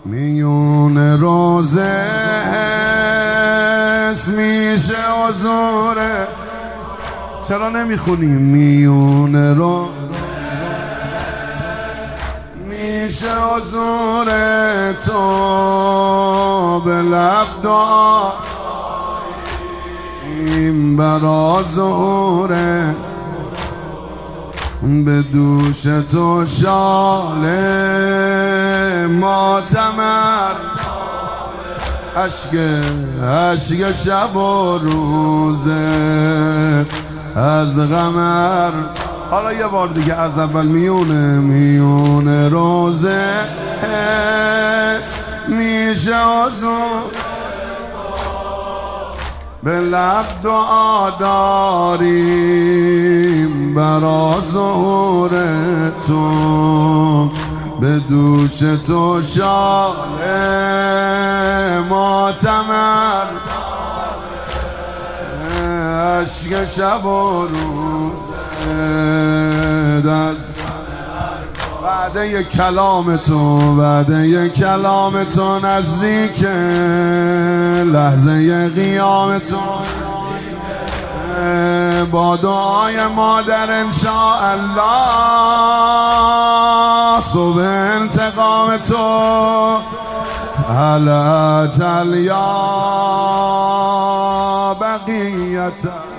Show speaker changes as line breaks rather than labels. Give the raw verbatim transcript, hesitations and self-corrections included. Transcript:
میون روزه حس میشه حضوره. چرا نمیخونیم؟ میون رو میشه حضور تو، به لب دعا این برا ظهوره، به دوش تو شاله ماتمر، عشق عشق شب و روزه از غمر. حالا یه بار دیگه از اول. میونه میون روزه حس میشه حضور، به لب دعا داریم برا ظهور تو، به دوش تو شاله ماتمر، عشق شب و روز از وعده کلام تو، وعده کلام تو نزدیک، لحظه قیام تو با دعای مادر انشاءالله، صبح انتقام تو هل اجل یا بقیت